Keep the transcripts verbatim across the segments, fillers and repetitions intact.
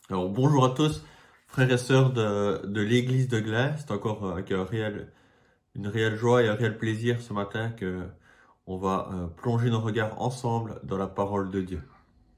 Alors bonjour à tous, frères et sœurs de, de l'église de Glais. C'est encore euh, avec un réel, une réelle joie et un réel plaisir ce matin que on va euh, plonger nos regards ensemble dans la parole de Dieu.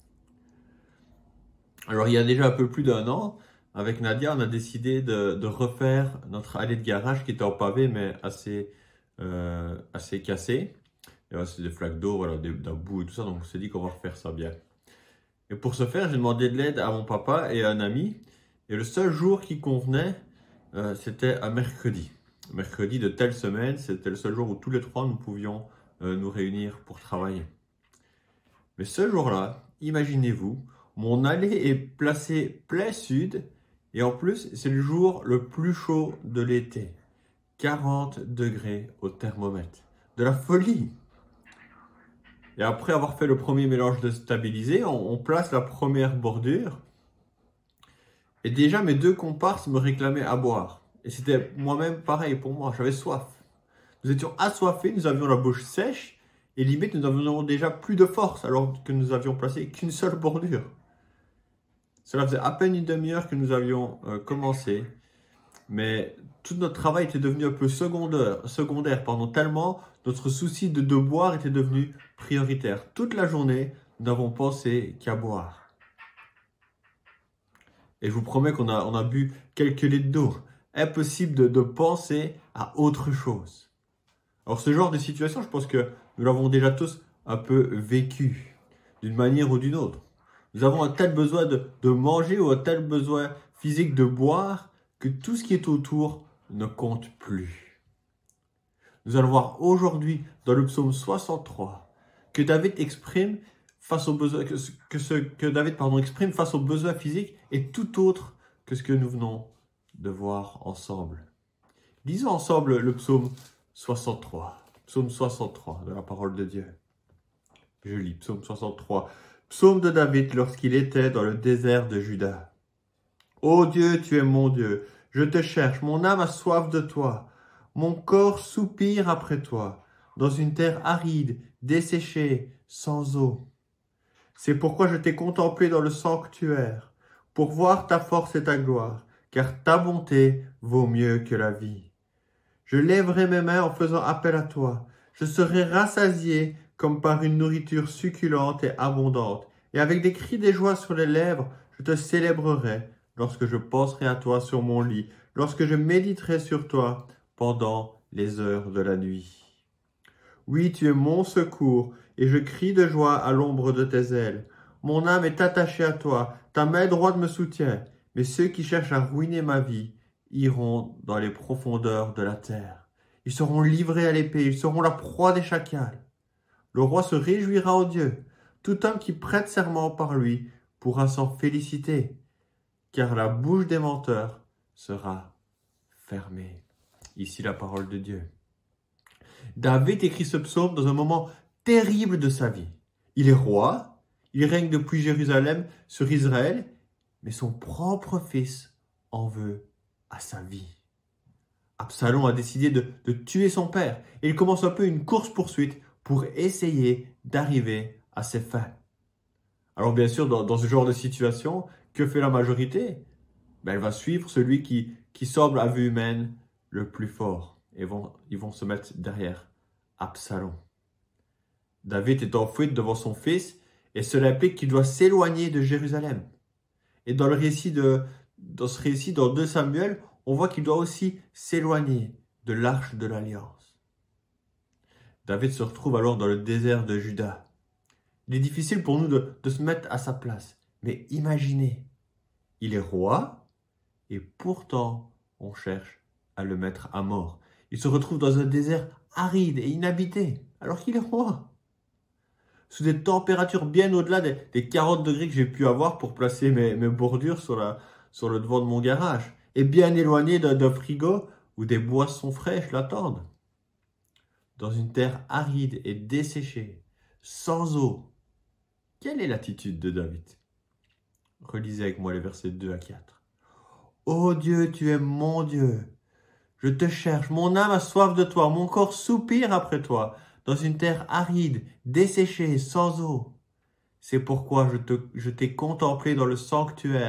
Alors il y a déjà un peu plus d'un an, avec Nadia, on a décidé de, de refaire notre allée de garage qui était en pavé mais assez, euh, assez cassée. Et là, c'est des flaques d'eau, voilà, des- de la boue et tout ça, donc on s'est dit qu'on va refaire ça bien. Et pour ce faire, j'ai demandé de l'aide à mon papa et à un ami. Et le seul jour qui convenait, euh, c'était un mercredi. Mercredi de telle semaine, c'était le seul jour où tous les trois nous pouvions euh, nous réunir pour travailler. Mais ce jour-là, imaginez-vous, mon allée est placée plein sud. Et en plus, c'est le jour le plus chaud de l'été. quarante degrés au thermomètre. De la folie! Et après avoir fait le premier mélange de stabilisé, on, on place la première bordure. Et déjà, mes deux comparses me réclamaient à boire. Et c'était moi-même pareil pour moi, j'avais soif. Nous étions assoiffés, nous avions la bouche sèche, et limite nous avions déjà plus de force alors que nous avions placé qu'une seule bordure. Cela faisait à peine une demi-heure que nous avions euh, commencé, mais tout notre travail était devenu un peu secondaire, secondaire pardon, tellement notre souci de, de boire était devenu prioritaire. Toute la journée, nous n'avons pensé qu'à boire. Et je vous promets qu'on a, on a bu quelques litres d'eau. Impossible de, de penser à autre chose. Alors ce genre de situation, je pense que nous l'avons déjà tous un peu vécu, d'une manière ou d'une autre. Nous avons un tel besoin de, de manger ou un tel besoin physique de boire que tout ce qui est autour ne compte plus. Nous allons voir aujourd'hui dans le psaume soixante-trois que David exprime face aux besoins, que ce que, ce que David pardon, exprime face aux besoins physiques est tout autre que ce que nous venons de voir ensemble. Lisons ensemble le psaume soixante-trois. Psaume soixante-trois de la parole de Dieu. Je lis psaume soixante-trois. Psaume de David lorsqu'il était dans le désert de Juda. Ô Dieu, tu es mon Dieu. Je te cherche. Mon âme a soif de toi. Mon corps soupire après toi. Dans une terre aride, desséchée, sans eau. C'est pourquoi je t'ai contemplé dans le sanctuaire, pour voir ta force et ta gloire, car ta bonté vaut mieux que la vie. Je lèverai mes mains en faisant appel à toi. Je serai rassasié comme par une nourriture succulente et abondante. Et avec des cris de joie sur les lèvres, je te célébrerai lorsque je penserai à toi sur mon lit, lorsque je méditerai sur toi pendant les heures de la nuit. Oui, tu es mon secours, et je crie de joie à l'ombre de tes ailes. Mon âme est attachée à toi, ta main droite me soutient, mais ceux qui cherchent à ruiner ma vie iront dans les profondeurs de la terre. Ils seront livrés à l'épée, ils seront la proie des chacals. Le roi se réjouira en Dieu. Tout homme qui prête serment par lui pourra s'en féliciter, car la bouche des menteurs sera fermée. Ici la parole de Dieu. David écrit ce psaume dans un moment terrible de sa vie. Il est roi, il règne depuis Jérusalem sur Israël, mais son propre fils en veut à sa vie. Absalom a décidé de, de tuer son père et il commence un peu une course-poursuite pour essayer d'arriver à ses fins. Alors bien sûr, dans, dans ce genre de situation, que fait la majorité? Ben, elle va suivre celui qui, qui semble à vue humaine le plus fort. Et vont, ils vont se mettre derrière Absalom. David est en fuite devant son fils et cela implique qu'il doit s'éloigner de Jérusalem. Et dans le récit de, dans ce récit, dans deux Samuel, on voit qu'il doit aussi s'éloigner de l'arche de l'alliance. David se retrouve alors dans le désert de Juda. Il est difficile pour nous de, de se mettre à sa place. Mais imaginez, il est roi et pourtant on cherche à le mettre à mort. Il se retrouve dans un désert aride et inhabité alors qu'il est roi. Sous des températures bien au-delà des, des quarante degrés que j'ai pu avoir pour placer mes, mes bordures sur, la, sur le devant de mon garage, et bien éloigné d'un, d'un frigo où des boissons fraîches l'attendent. Dans une terre aride et desséchée, sans eau, quelle est l'attitude de David? Relisez avec moi les versets deux à quatre. Ô Dieu, tu es mon Dieu. Je te cherche, mon âme a soif de toi, mon corps soupire après toi, dans une terre aride, desséchée, sans eau. C'est pourquoi je, te, je t'ai contemplé dans le sanctuaire,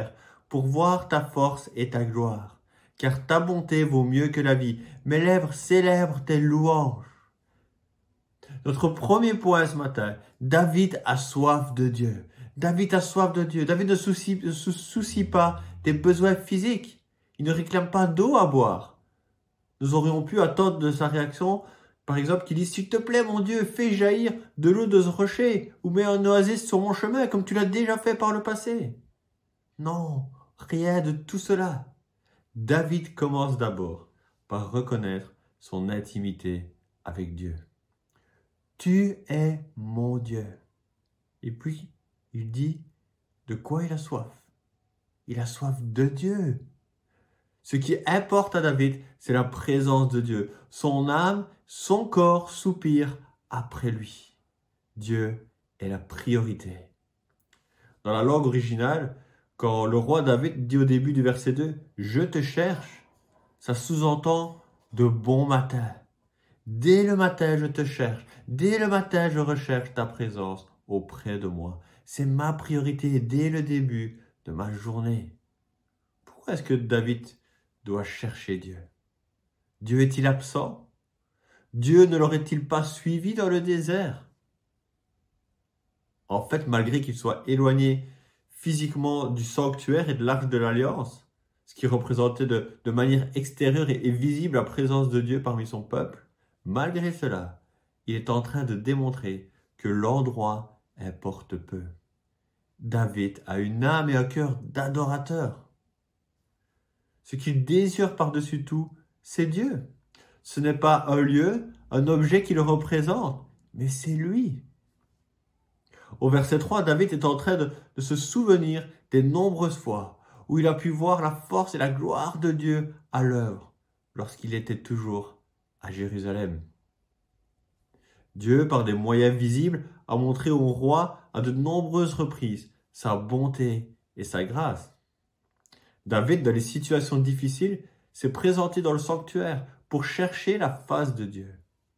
pour voir ta force et ta gloire. Car ta bonté vaut mieux que la vie. Mes lèvres célèbrent tes louanges. Notre premier point ce matin, David a soif de Dieu. David a soif de Dieu. David ne se soucie, ne se soucie pas des besoins physiques. Il ne réclame pas d'eau à boire. Nous aurions pu attendre de sa réaction, par exemple, qu'il dise « S'il te plaît, mon Dieu, fais jaillir de l'eau de ce rocher ou mets un oasis sur mon chemin, comme tu l'as déjà fait par le passé. » Non, rien de tout cela. David commence d'abord par reconnaître son intimité avec Dieu. Tu es mon Dieu. Et puis, il dit de quoi il a soif. Il a soif de Dieu. Ce qui importe à David, c'est la présence de Dieu. Son âme, son corps soupirent après lui. Dieu est la priorité. Dans la langue originale, quand le roi David dit au début du verset deux, « Je te cherche », ça sous-entend de bon matin. Dès le matin, je te cherche. Dès le matin, je recherche ta présence auprès de moi. C'est ma priorité dès le début de ma journée. Pourquoi est-ce que David doit chercher Dieu? Dieu est-il absent? Dieu ne l'aurait-il pas suivi dans le désert? En fait, malgré qu'il soit éloigné physiquement du sanctuaire et de l'arche de l'Alliance, ce qui représentait de, de manière extérieure et, et visible la présence de Dieu parmi son peuple, malgré cela, il est en train de démontrer que l'endroit importe peu. David a une âme et un cœur d'adorateur. Ce qu'il désire par-dessus tout, c'est Dieu. Ce n'est pas un lieu, un objet qui le représente, mais c'est lui. Au verset trois, David est en train de, de se souvenir des nombreuses fois où il a pu voir la force et la gloire de Dieu à l'œuvre lorsqu'il était toujours à Jérusalem. Dieu, par des moyens visibles, a montré au roi à de nombreuses reprises sa bonté et sa grâce. David, dans les situations difficiles, s'est présenté dans le sanctuaire pour chercher la face de Dieu.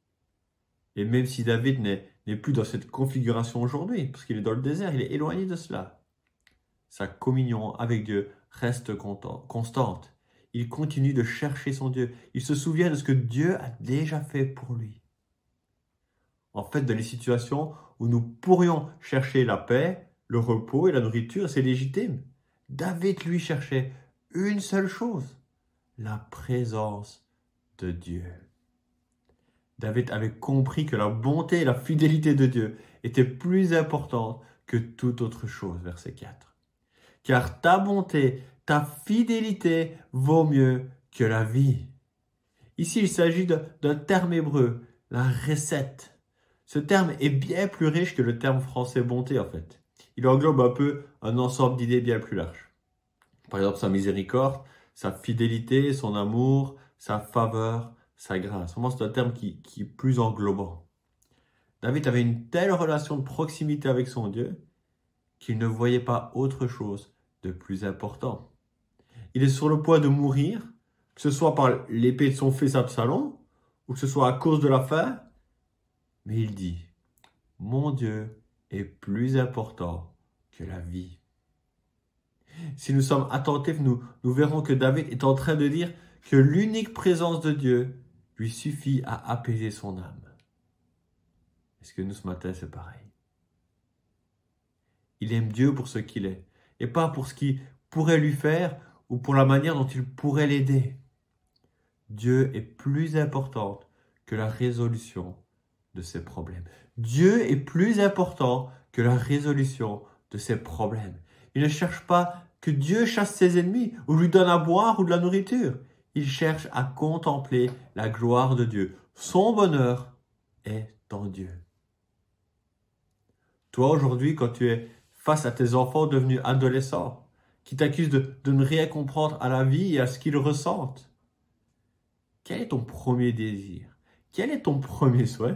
Et même si David n'est, n'est plus dans cette configuration aujourd'hui, parce qu'il est dans le désert, il est éloigné de cela, sa communion avec Dieu reste content, constante. Il continue de chercher son Dieu. Il se souvient de ce que Dieu a déjà fait pour lui. En fait, dans les situations où nous pourrions chercher la paix, le repos et la nourriture, c'est légitime. David, lui, cherchait une seule chose, la présence de Dieu. David avait compris que la bonté et la fidélité de Dieu étaient plus importantes que toute autre chose, verset quatre. Car ta bonté, ta fidélité vaut mieux que la vie. Ici, il s'agit d'un terme hébreu, la recette. Ce terme est bien plus riche que le terme français bonté, en fait. Il englobe un peu un ensemble d'idées bien plus large. Par exemple, sa miséricorde, sa fidélité, son amour, sa faveur, sa grâce. Vraiment, c'est un terme qui, qui est plus englobant. David avait une telle relation de proximité avec son Dieu qu'il ne voyait pas autre chose de plus important. Il est sur le point de mourir, que ce soit par l'épée de son fils Absalom, ou que ce soit à cause de la faim, mais il dit, « Mon Dieu est plus important que la vie. » Si nous sommes attentifs, nous, nous verrons que David est en train de dire que l'unique présence de Dieu lui suffit à apaiser son âme. Est-ce que nous, ce matin, c'est pareil? Il aime Dieu pour ce qu'il est, et pas pour ce qu'il pourrait lui faire ou pour la manière dont il pourrait l'aider. Dieu est plus important que la résolution de ses problèmes. Dieu est plus important que la résolution de ses problèmes. Il ne cherche pas que Dieu chasse ses ennemis ou lui donne à boire ou de la nourriture. Il cherche à contempler la gloire de Dieu. Son bonheur est en Dieu. Toi, aujourd'hui, quand tu es face à tes enfants devenus adolescents, qui t'accusent de, de ne rien comprendre à la vie et à ce qu'ils ressentent, quel est ton premier désir? Quel est ton premier souhait?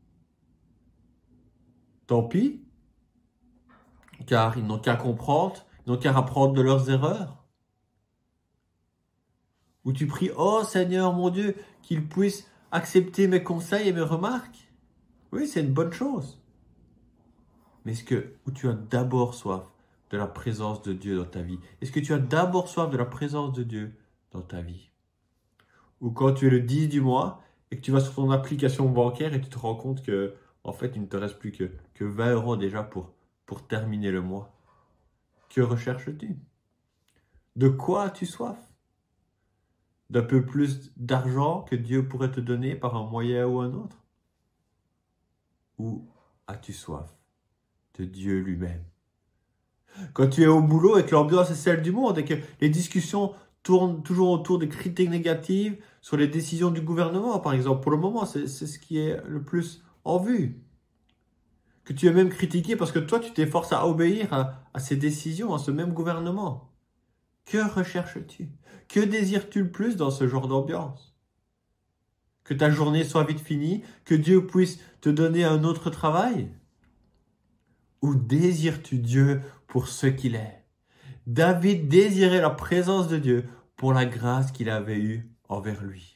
Tant pis, car ils n'ont qu'à comprendre, ils n'ont qu'à apprendre de leurs erreurs. Ou tu pries, oh Seigneur mon Dieu, qu'ils puissent accepter mes conseils et mes remarques. Oui, c'est une bonne chose. Mais est-ce que, où tu as d'abord soif de la présence de Dieu dans ta vie? Est-ce que tu as d'abord soif de la présence de Dieu dans ta vie? Ou quand tu es le dix du mois et que tu vas sur ton application bancaire et tu te rends compte que, en fait, il ne te reste plus que, que vingt euros déjà pour, pour terminer le mois. Que recherches-tu? De quoi as-tu soif? D'un peu plus d'argent que Dieu pourrait te donner par un moyen ou un autre? Ou as-tu soif de Dieu lui-même? Quand tu es au boulot et que l'ambiance est celle du monde et que les discussions tournent toujours autour des critiques négatives sur les décisions du gouvernement, par exemple, pour le moment, c'est c'est ce qui est le plus en vue. Que tu es même critiqué parce que toi, tu t'efforces à obéir à, à ces décisions, à ce même gouvernement. Que recherches-tu? Que désires-tu le plus dans ce genre d'ambiance? Que ta journée soit vite finie? Que Dieu puisse te donner un autre travail? Ou désires-tu Dieu pour ce qu'il est? David désirait la présence de Dieu pour la grâce qu'il avait eue envers lui.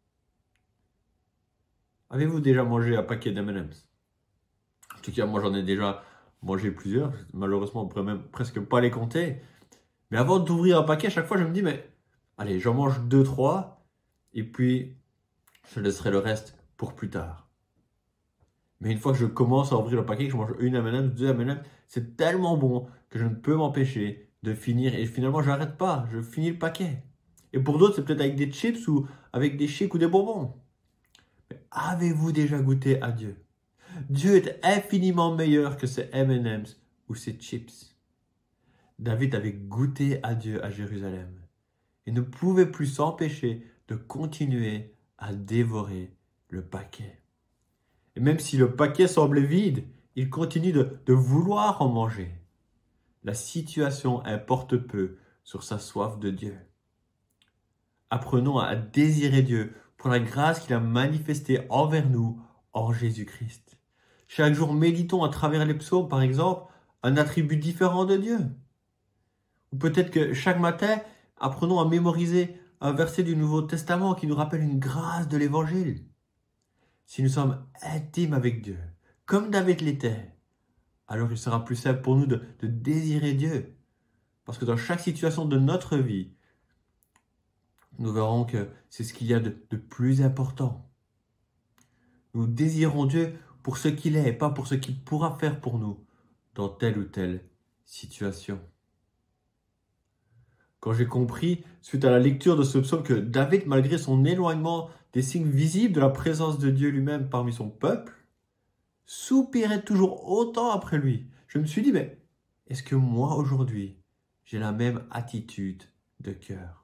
Avez-vous déjà mangé un paquet d'M and M's? En tout cas, moi j'en ai déjà mangé plusieurs. Malheureusement, on ne pourrait même presque pas les compter. Mais avant d'ouvrir un paquet, à chaque fois je me dis, mais allez, j'en mange deux, trois, et puis je laisserai le reste pour plus tard. Mais une fois que je commence à ouvrir le paquet, que je mange une M and M's, deux M and M's, c'est tellement bon que je ne peux m'empêcher de finir. Et finalement, j'arrête pas, je finis le paquet. Et pour d'autres, c'est peut-être avec des chips ou avec des chics ou des bonbons. Mais avez-vous déjà goûté à Dieu? Dieu est infiniment meilleur que ces M and M's ou ces chips. David avait goûté à Dieu à Jérusalem et ne pouvait plus s'empêcher de continuer à dévorer le paquet. Et même si le paquet semblait vide, il continue de, de vouloir en manger. La situation importe peu sur sa soif de Dieu. Apprenons à désirer Dieu pour la grâce qu'il a manifestée envers nous en Jésus-Christ. Chaque jour, méditons à travers les psaumes, par exemple, un attribut différent de Dieu. Ou peut-être que chaque matin, apprenons à mémoriser un verset du Nouveau Testament qui nous rappelle une grâce de l'Évangile. Si nous sommes intimes avec Dieu, comme David l'était, alors il sera plus simple pour nous de, de désirer Dieu. Parce que dans chaque situation de notre vie, nous verrons que c'est ce qu'il y a de, de plus important. Nous désirons Dieu pour ce qu'il est et pas pour ce qu'il pourra faire pour nous dans telle ou telle situation. Quand j'ai compris, suite à la lecture de ce psaume, que David, malgré son éloignement des signes visibles de la présence de Dieu lui-même parmi son peuple, soupirait toujours autant après lui. Je me suis dit, mais est-ce que moi, aujourd'hui, j'ai la même attitude de cœur?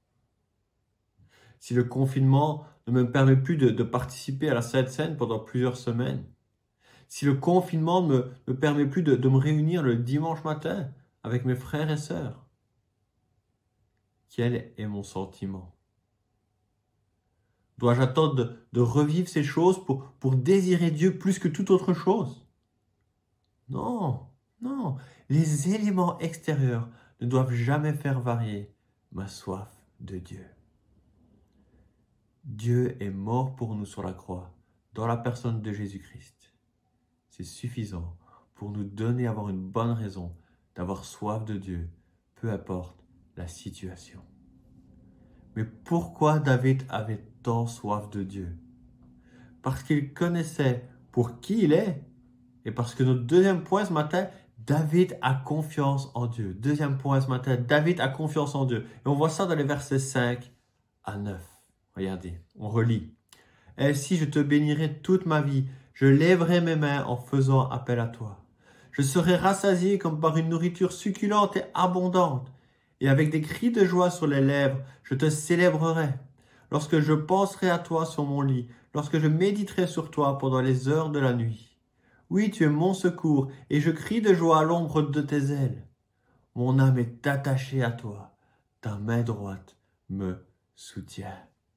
Si le confinement ne me permet plus de, de participer à la Sainte Seine pendant plusieurs semaines, si le confinement ne me, me permet plus de, de me réunir le dimanche matin avec mes frères et sœurs, quel est mon sentiment? Dois-je attendre de, de revivre ces choses pour, pour désirer Dieu plus que toute autre chose? Non, non. Les éléments extérieurs ne doivent jamais faire varier ma soif de Dieu. Dieu est mort pour nous sur la croix, dans la personne de Jésus-Christ. C'est suffisant pour nous donner, avoir une bonne raison d'avoir soif de Dieu, peu importe la situation. Mais pourquoi David avait tant soif de Dieu? Parce qu'il connaissait pour qui il est, et parce que notre deuxième point ce matin, David a confiance en Dieu. Deuxième point ce matin, David a confiance en Dieu. Et on voit ça dans les versets cinq à neuf. Regardez, on relit. « Ainsi je te bénirai toute ma vie, je lèverai mes mains en faisant appel à toi. Je serai rassasié comme par une nourriture succulente et abondante. Et avec des cris de joie sur les lèvres, je te célébrerai. Lorsque je penserai à toi sur mon lit, lorsque je méditerai sur toi pendant les heures de la nuit. Oui, tu es mon secours, et je crie de joie à l'ombre de tes ailes. Mon âme est attachée à toi, ta main droite me soutient. »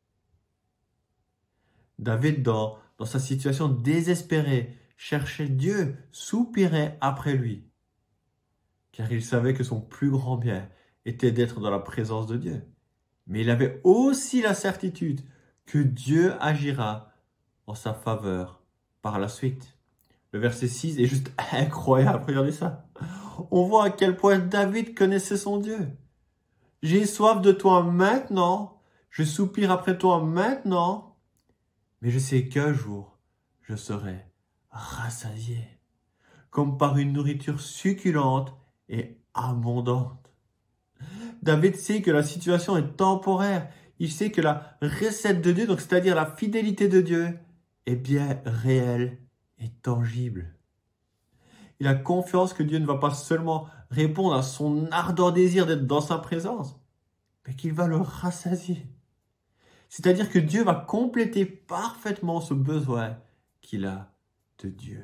David, dans, dans sa situation désespérée, cherchait Dieu, soupirait après lui, car il savait que son plus grand bien était d'être dans la présence de Dieu. Mais il avait aussi la certitude que Dieu agira en sa faveur par la suite. Le verset six est juste incroyable, regardez ça. On voit à quel point David connaissait son Dieu. J'ai soif de toi maintenant, je soupire après toi maintenant, mais je sais qu'un jour, je serai rassasié, comme par une nourriture succulente et abondante. David sait que la situation est temporaire. Il sait que la recette de Dieu, donc c'est-à-dire la fidélité de Dieu, est bien réelle et tangible. Il a confiance que Dieu ne va pas seulement répondre à son ardent désir d'être dans sa présence, mais qu'il va le rassasier. C'est-à-dire que Dieu va compléter parfaitement ce besoin qu'il a de Dieu.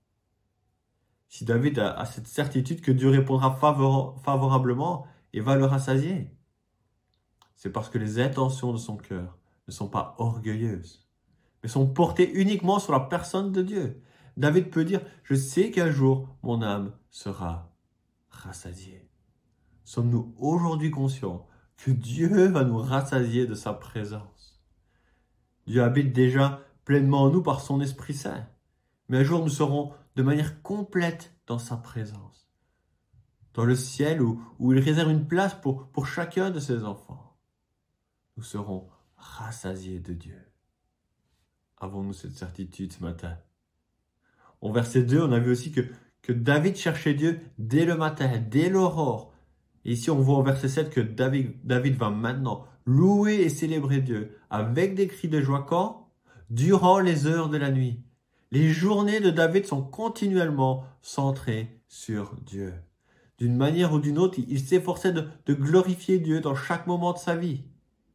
Si David a, a cette certitude que Dieu répondra favor- favorablement et va le rassasier, c'est parce que les intentions de son cœur ne sont pas orgueilleuses, mais sont portées uniquement sur la personne de Dieu. David peut dire, je sais qu'un jour, mon âme sera rassasiée. Sommes-nous aujourd'hui conscients que Dieu va nous rassasier de sa présence? Dieu habite déjà pleinement en nous par son Esprit Saint. Mais un jour, nous serons de manière complète dans sa présence. Dans le ciel où, où il réserve une place pour, pour chacun de ses enfants. Nous serons rassasiés de Dieu. Avons-nous cette certitude ce matin? Au verset deux, on a vu aussi que, que David cherchait Dieu dès le matin, dès l'aurore. Et ici, on voit au verset sept que David, David va maintenant louer et célébrer Dieu avec des cris de joie quand? Durant les heures de la nuit. Les journées de David sont continuellement centrées sur Dieu. D'une manière ou d'une autre, il s'efforçait de, de glorifier Dieu dans chaque moment de sa vie.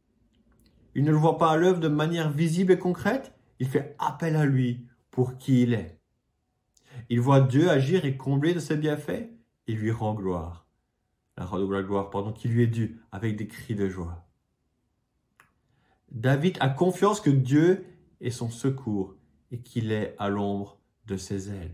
Il ne le voit pas à l'œuvre de manière visible et concrète, il fait appel à lui pour qui il est. Il voit Dieu agir et combler de ses bienfaits et lui rend gloire. La gloire pardon, qui lui est due avec des cris de joie. David a confiance que Dieu est son secours et qu'il est à l'ombre de ses ailes.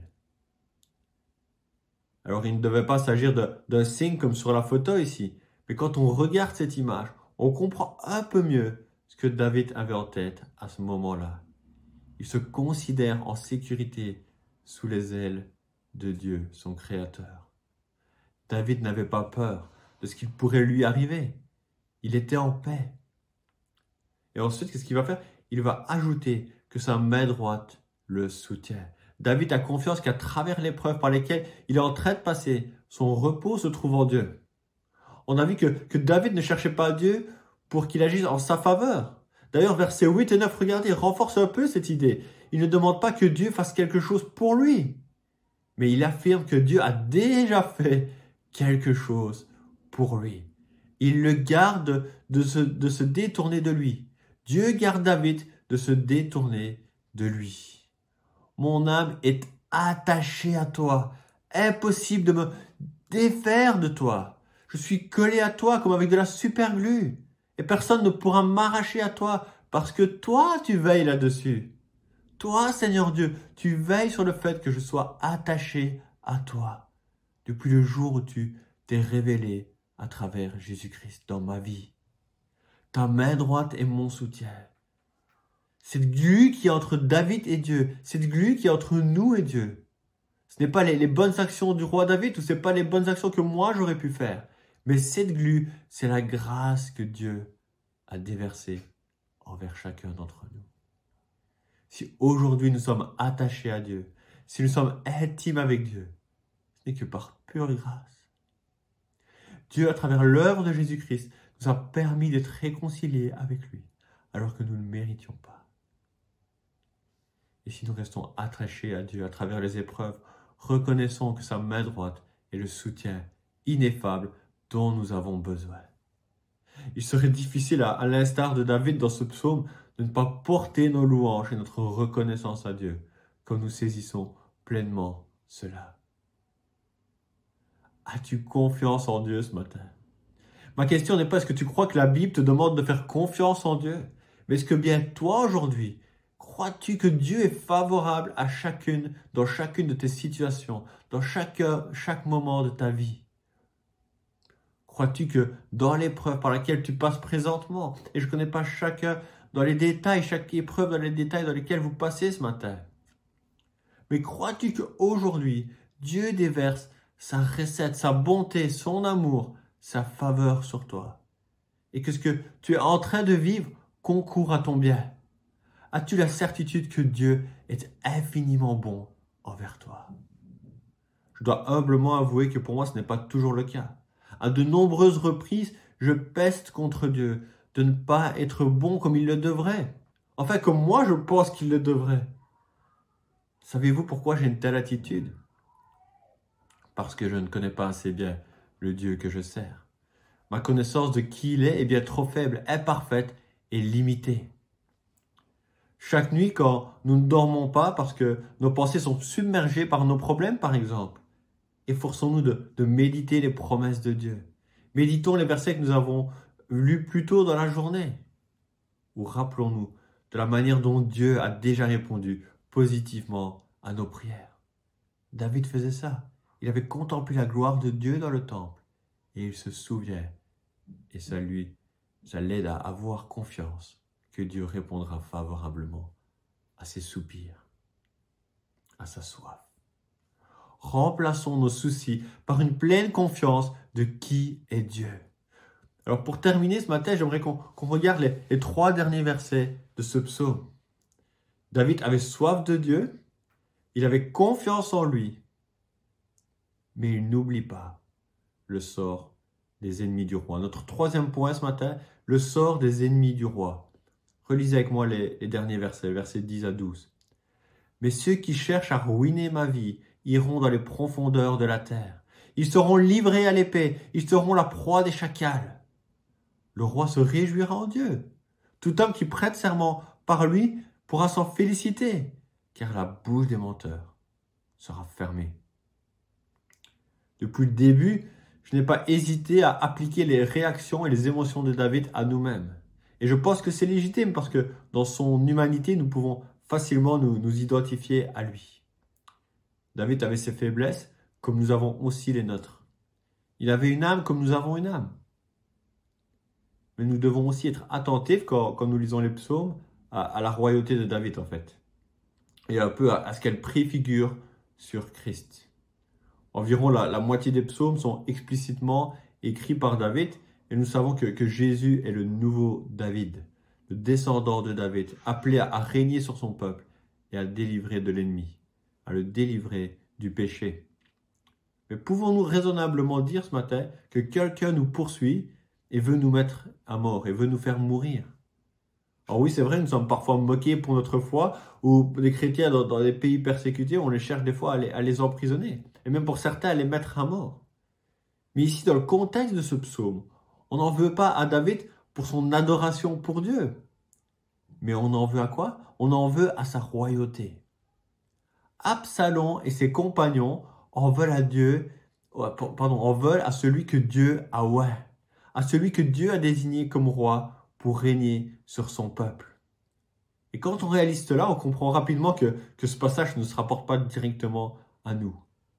Alors il ne devait pas s'agir d'un signe comme sur la photo ici, mais quand on regarde cette image, on comprend un peu mieux ce que David avait en tête à ce moment-là. Il se considère en sécurité sous les ailes de Dieu, son Créateur. David n'avait pas peur de ce qui pourrait lui arriver. Il était en paix. Et ensuite, qu'est-ce qu'il va faire? Il va ajouter que sa main droite le soutient. David a confiance qu'à travers l'épreuve par lesquelles il est en train de passer, son repos se trouve en Dieu. On a vu que, que David ne cherchait pas Dieu pour qu'il agisse en sa faveur. D'ailleurs, versets huit et neuf, regardez, renforce un peu cette idée. Il ne demande pas que Dieu fasse quelque chose pour lui, mais il affirme que Dieu a déjà fait quelque chose pour lui. Il le garde de se, de se détourner de lui. Dieu garde David de se détourner de lui. Mon âme est attachée à toi. Impossible de me défaire de toi. Je suis collé à toi comme avec de la superglue. Et personne ne pourra m'arracher à toi parce que toi, tu veilles là-dessus. Toi, Seigneur Dieu, tu veilles sur le fait que je sois attaché à toi depuis le jour où tu t'es révélé à travers Jésus-Christ dans ma vie. Ta main droite est mon soutien. Cette glue qui est entre David et Dieu, cette glue qui est entre nous et Dieu. Ce n'est pas les, les bonnes actions du roi David ou ce n'est pas les bonnes actions que moi j'aurais pu faire. Mais cette glue, c'est la grâce que Dieu a déversée envers chacun d'entre nous. Si aujourd'hui nous sommes attachés à Dieu, si nous sommes intimes avec Dieu, ce n'est que par pure grâce. Dieu, à travers l'œuvre de Jésus-Christ, nous a permis d'être réconciliés avec lui, alors que nous ne le méritions pas. Et si nous restons attachés à Dieu à travers les épreuves, reconnaissons que sa main droite est le soutien ineffable dont nous avons besoin. Il serait difficile, à, à l'instar de David dans ce psaume, de ne pas porter nos louanges et notre reconnaissance à Dieu, quand nous saisissons pleinement cela. As-tu confiance en Dieu ce matin? Ma question n'est pas est-ce que tu crois que la Bible te demande de faire confiance en Dieu, mais est-ce que bien toi aujourd'hui, crois-tu que Dieu est favorable à chacune, dans chacune de tes situations, dans chaque, chaque moment de ta vie? Crois-tu que dans l'épreuve par laquelle tu passes présentement, et je ne connais pas chacun dans les détails, chaque épreuve dans les détails dans lesquels vous passez ce matin, mais crois-tu qu'aujourd'hui, Dieu déverse sa recette, sa bonté, son amour, sa faveur sur toi. Et que ce que tu es en train de vivre concourt à ton bien. As-tu la certitude que Dieu est infiniment bon envers toi? Je dois humblement avouer que pour moi, ce n'est pas toujours le cas. À de nombreuses reprises, je peste contre Dieu de ne pas être bon comme il le devrait. Enfin, comme moi, je pense qu'il le devrait. Savez-vous pourquoi j'ai une telle attitude? Parce que je ne connais pas assez bien le Dieu que je sers. Ma connaissance de qui il est est bien trop faible, imparfaite et limitée. Chaque nuit, quand nous ne dormons pas parce que nos pensées sont submergées par nos problèmes, par exemple, efforçons-nous de, de méditer les promesses de Dieu. Méditons les versets que nous avons lus plus tôt dans la journée. Ou rappelons-nous de la manière dont Dieu a déjà répondu positivement à nos prières. David faisait ça. Il avait contemplé la gloire de Dieu dans le temple et il se souvient. Et ça lui, ça l'aide à avoir confiance que Dieu répondra favorablement à ses soupirs, à sa soif. Remplaçons nos soucis par une pleine confiance de qui est Dieu. Alors pour terminer ce matin, j'aimerais qu'on qu'on regarde les, les trois derniers versets de ce psaume. David avait soif de Dieu, il avait confiance en lui, mais il n'oublie pas le sort des ennemis du roi. Notre troisième point ce matin, le sort des ennemis du roi. Relisez avec moi les, les derniers versets, versets dix à douze. Mais ceux qui cherchent à ruiner ma vie iront dans les profondeurs de la terre. Ils seront livrés à l'épée, ils seront la proie des chacals. Le roi se réjouira en Dieu. Tout homme qui prête serment par lui pourra s'en féliciter, car la bouche des menteurs sera fermée. Depuis le début, je n'ai pas hésité à appliquer les réactions et les émotions de David à nous-mêmes. Et je pense que c'est légitime parce que dans son humanité, nous pouvons facilement nous, nous identifier à lui. David avait ses faiblesses, comme nous avons aussi les nôtres. Il avait une âme comme nous avons une âme. Mais nous devons aussi être attentifs quand, quand nous lisons les psaumes à, à la royauté de David en fait. Et un peu à, à ce qu'elle préfigure sur Christ. Environ la, la moitié des psaumes sont explicitement écrits par David et nous savons que, que Jésus est le nouveau David, le descendant de David, appelé à, à régner sur son peuple et à délivrer de l'ennemi, à le délivrer du péché. Mais pouvons-nous raisonnablement dire ce matin que quelqu'un nous poursuit et veut nous mettre à mort et veut nous faire mourir? Alors oui, c'est vrai, nous sommes parfois moqués pour notre foi, ou les chrétiens dans, dans les pays persécutés, on les cherche des fois à les, à les emprisonner, et même pour certains à les mettre à mort. Mais ici, dans le contexte de ce psaume, on n'en veut pas à David pour son adoration pour Dieu, mais on en veut à quoi? On en veut à sa royauté. Absalom et ses compagnons en veulent à Dieu, pardon, en veulent à celui que Dieu a oint, à celui que Dieu a désigné comme roi pour régner sur son peuple. Et quand on réalise cela, on comprend rapidement que, que ce passage ne se rapporte pas directement à nous,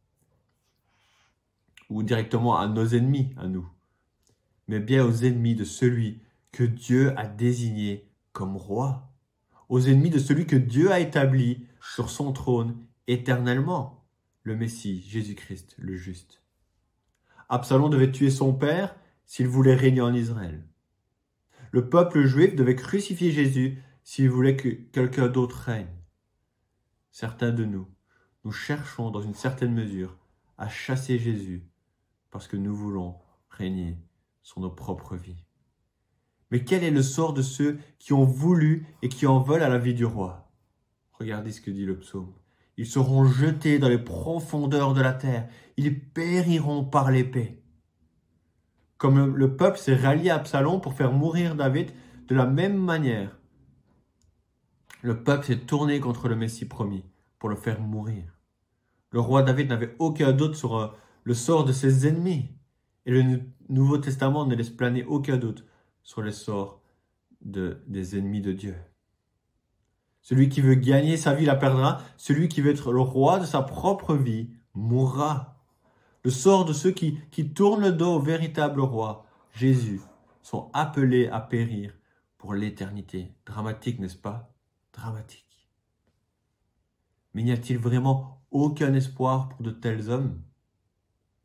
ou directement à nos ennemis, à nous, mais bien aux ennemis de celui que Dieu a désigné comme roi, aux ennemis de celui que Dieu a établi sur son trône éternellement, le Messie, Jésus-Christ, le juste. Absalom devait tuer son père s'il voulait régner en Israël. Le peuple juif devait crucifier Jésus s'il voulait que quelqu'un d'autre règne. Certains de nous, nous cherchons dans une certaine mesure à chasser Jésus parce que nous voulons régner sur nos propres vies. Mais quel est le sort de ceux qui ont voulu et qui en veulent à la vie du roi? Regardez ce que dit le psaume. Ils seront jetés dans les profondeurs de la terre. Ils périront par l'épée. Comme le peuple s'est rallié à Absalom pour faire mourir David, de la même manière, le peuple s'est tourné contre le Messie promis pour le faire mourir. Le roi David n'avait aucun doute sur le sort de ses ennemis. Et le Nouveau Testament ne laisse planer aucun doute sur les sorts de, des ennemis de Dieu. Celui qui veut gagner sa vie la perdra. Celui qui veut être le roi de sa propre vie mourra. Le sort de ceux qui, qui tournent le dos au véritable roi, Jésus, sont appelés à périr pour l'éternité. Dramatique, n'est-ce pas? Dramatique. Mais n'y a-t-il vraiment aucun espoir pour de tels hommes?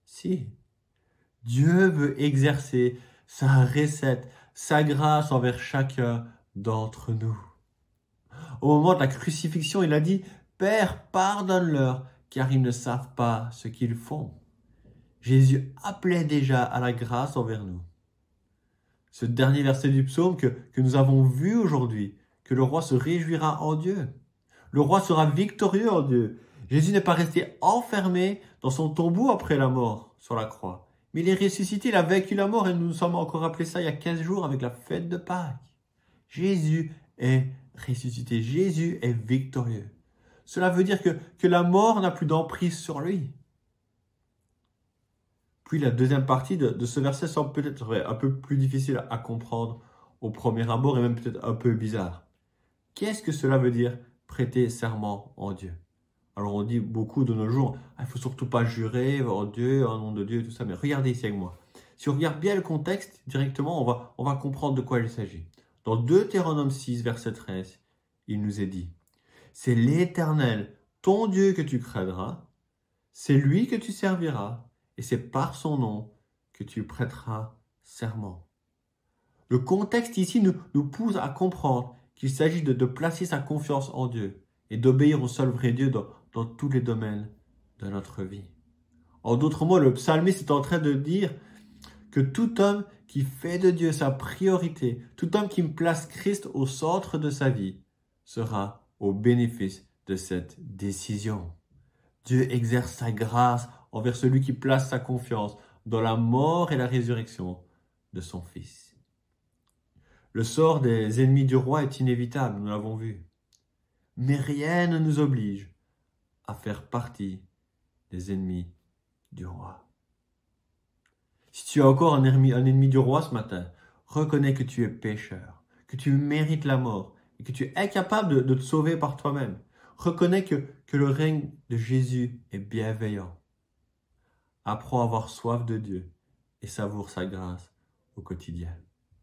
Si. Dieu veut exercer sa recette, sa grâce envers chacun d'entre nous. Au moment de la crucifixion, il a dit « Père, pardonne-leur, car ils ne savent pas ce qu'ils font. » Jésus appelait déjà à la grâce envers nous. Ce dernier verset du psaume que, que nous avons vu aujourd'hui, que le roi se réjouira en Dieu. Le roi sera victorieux en Dieu. Jésus n'est pas resté enfermé dans son tombeau après la mort sur la croix. Mais il est ressuscité, il a vaincu la mort et nous nous sommes encore rappelé ça il y a quinze jours avec la fête de Pâques. Jésus est ressuscité, Jésus est victorieux. Cela veut dire que, que la mort n'a plus d'emprise sur lui. Puis la deuxième partie de, de ce verset semble peut-être un peu plus difficile à, à comprendre au premier abord et même peut-être un peu bizarre. Qu'est-ce que cela veut dire prêter serment en Dieu? Alors on dit beaucoup de nos jours, il ne faut surtout pas jurer en Dieu, en nom de Dieu, tout ça. Mais regardez ici avec moi. Si on regarde bien le contexte, directement, on va, on va comprendre de quoi il s'agit. Dans Deutéronome six, verset treize, il nous est dit, « C'est l'Éternel, ton Dieu, que tu craindras, c'est lui que tu serviras, et c'est par son nom que tu prêteras serment. » Le contexte ici nous, nous pousse à comprendre qu'il s'agit de, de placer sa confiance en Dieu et d'obéir au seul vrai Dieu dans, dans tous les domaines de notre vie. En d'autres mots, le psalmiste est en train de dire que tout homme qui fait de Dieu sa priorité, tout homme qui place Christ au centre de sa vie, sera au bénéfice de cette décision. Dieu exerce sa grâce envers celui qui place sa confiance dans la mort et la résurrection de son Fils. Le sort des ennemis du roi est inévitable, nous l'avons vu. Mais rien ne nous oblige à faire partie des ennemis du roi. Si tu es encore un ennemi, un ennemi du roi ce matin, reconnais que tu es pécheur, que tu mérites la mort et que tu es incapable de, de te sauver par toi-même. Reconnais que, que le règne de Jésus est bienveillant. Apprends à avoir soif de Dieu et savoure sa grâce au quotidien.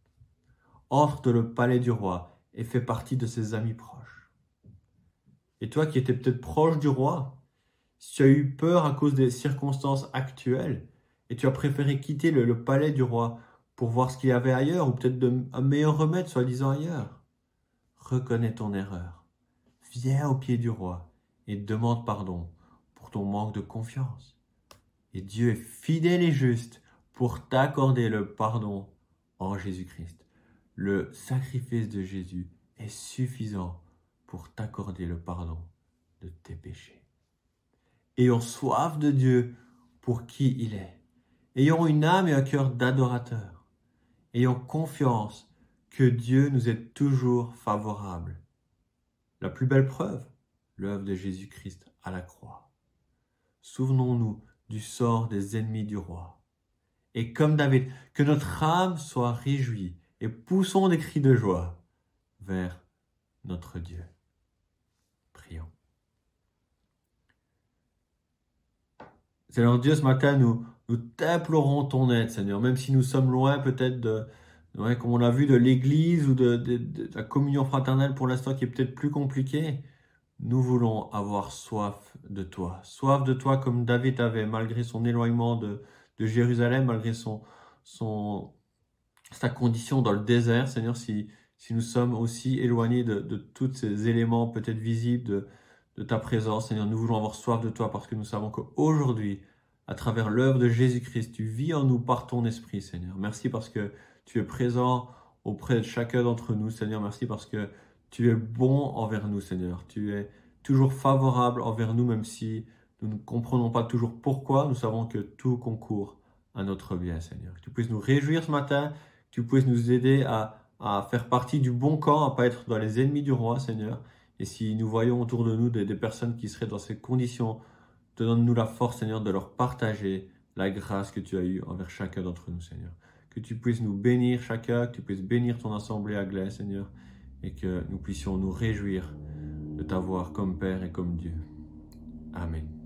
Entre dans le palais du roi et fais partie de ses amis proches. Et toi qui étais peut-être proche du roi, si tu as eu peur à cause des circonstances actuelles et tu as préféré quitter le, le palais du roi pour voir ce qu'il y avait ailleurs ou peut-être de, un meilleur remède soi-disant ailleurs, reconnais ton erreur. Viens au pied du roi et demande pardon pour ton manque de confiance. Et Dieu est fidèle et juste pour t'accorder le pardon en Jésus-Christ. Le sacrifice de Jésus est suffisant pour t'accorder le pardon de tes péchés. Ayons soif de Dieu pour qui il est. Ayons une âme et un cœur d'adorateur. Ayons confiance que Dieu nous est toujours favorable. La plus belle preuve, l'œuvre de Jésus-Christ à la croix. Souvenons-nous du sort des ennemis du roi. Et comme David, que notre âme soit réjouie et poussons des cris de joie vers notre Dieu. Prions. Seigneur Dieu, ce matin, nous, nous t'implorons ton aide, Seigneur, même si nous sommes loin peut-être de, ouais, comme on l'a vu, de l'Église ou de, de, de la communion fraternelle pour l'instant qui est peut-être plus compliquée. Nous voulons avoir soif de toi. Soif de toi comme David avait, malgré son éloignement de, de Jérusalem, malgré son, son, sa condition dans le désert. Seigneur, si, si nous sommes aussi éloignés de, de tous ces éléments peut-être visibles de, de ta présence, Seigneur, nous voulons avoir soif de toi parce que nous savons qu'aujourd'hui, à travers l'œuvre de Jésus-Christ, tu vis en nous par ton esprit, Seigneur. Merci parce que tu es présent auprès de chacun d'entre nous, Seigneur. Merci parce que tu es bon envers nous, Seigneur. Tu es toujours favorable envers nous, même si nous ne comprenons pas toujours pourquoi. Nous savons que tout concourt à notre bien, Seigneur. Que tu puisses nous réjouir ce matin, que tu puisses nous aider à, à faire partie du bon camp, à ne pas être dans les ennemis du roi, Seigneur. Et si nous voyons autour de nous des, des personnes qui seraient dans ces conditions, donne-nous la force, Seigneur, de leur partager la grâce que tu as eue envers chacun d'entre nous, Seigneur. Que tu puisses nous bénir chacun, que tu puisses bénir ton assemblée à Glais, Seigneur, et que nous puissions nous réjouir de t'avoir comme Père et comme Dieu. Amen.